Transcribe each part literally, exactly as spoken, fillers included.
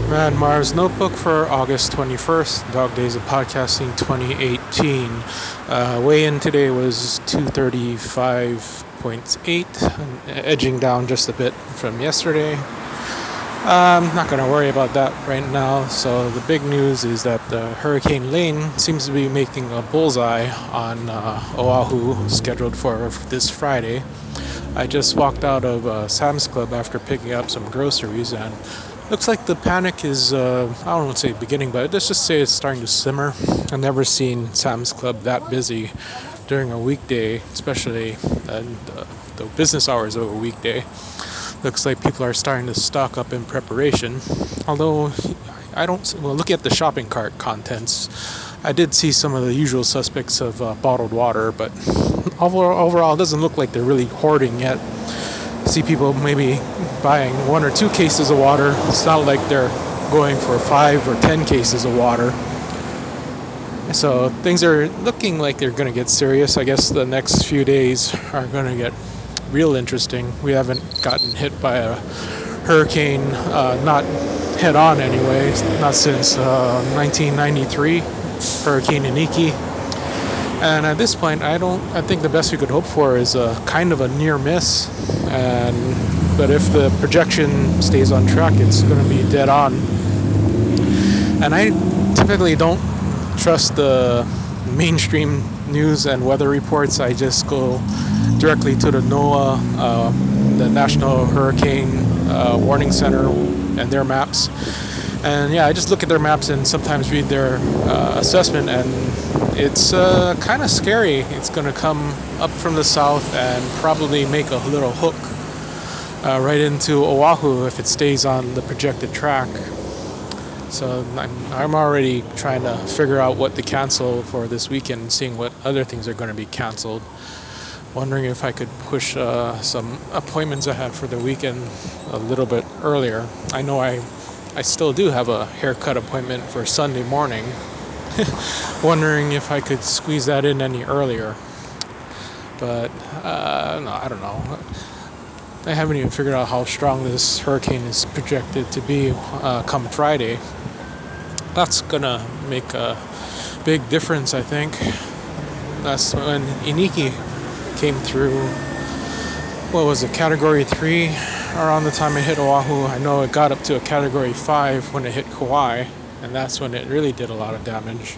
Man, Mars Notebook for August twenty-first, Dog Days of Podcasting twenty eighteen. Uh, weigh in today was two thirty-five point eight, edging down just a bit from yesterday. I'm not going to worry about that right now. So, the big news is that uh, Hurricane Lane seems to be making a bullseye on uh, Oahu, scheduled for this Friday. I just walked out of uh, Sam's Club after picking up some groceries, and looks like the panic is, uh, I don't want to say beginning, but let's just say it's starting to simmer. I've never seen Sam's Club that busy during a weekday, especially in the, the business hours of a weekday. Looks like people are starting to stock up in preparation. Although, I don't, well, look at the shopping cart contents. I did see some of the usual suspects of uh, bottled water, but overall, overall, it doesn't look like they're really hoarding yet. See people maybe buying one or two cases of water. It's not like they're going for five or ten cases of water. So things are looking like they're going to get serious. I guess the next few days are going to get real interesting. We haven't gotten hit by a hurricane, uh, not head on anyway, not since uh, nineteen ninety-three, Hurricane Iniki. And at this point, I don't. I think the best we could hope for is a kind of a near miss. And but if the projection stays on track, it's going to be dead on. And I typically don't trust the mainstream news and weather reports. I just go directly to the NOAA, uh, the National Hurricane uh, Warning Center, and their maps. And yeah, I just look at their maps and sometimes read their uh, assessment, and it's uh, kind of scary. It's going to come up from the south and probably make a little hook uh, right into Oahu if it stays on the projected track. So I'm, I'm already trying to figure out what to cancel for this weekend, seeing what other things are going to be canceled. Wondering if I could push uh, some appointments I had for the weekend a little bit earlier. I know I, I still do have a haircut appointment for Sunday morning. Wondering if I could squeeze that in any earlier. But uh, no, I don't know. I haven't even figured out how strong this hurricane is projected to be uh, come Friday. That's gonna make a big difference, I think. That's when Iniki came through. What was it, Category three around the time it hit Oahu? I know it got up to a Category five when it hit Kauai, and that's when it really did a lot of damage.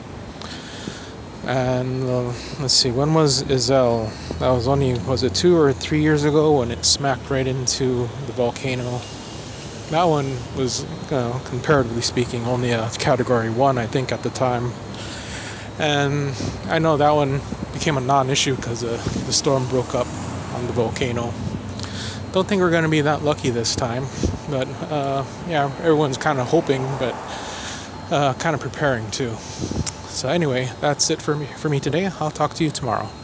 And uh, let's see, when was Iselle? That was only, was it two or three years ago when it smacked right into the volcano? That one was, you know, comparatively speaking, only a Category one, I think, at the time. And I know that one became a non-issue because uh, the storm broke up on the volcano. Don't think we're going to be that lucky this time. But, uh, yeah, everyone's kind of hoping, but uh, kind of preparing too. So anyway, that's it for me, for me today. I'll talk to you tomorrow.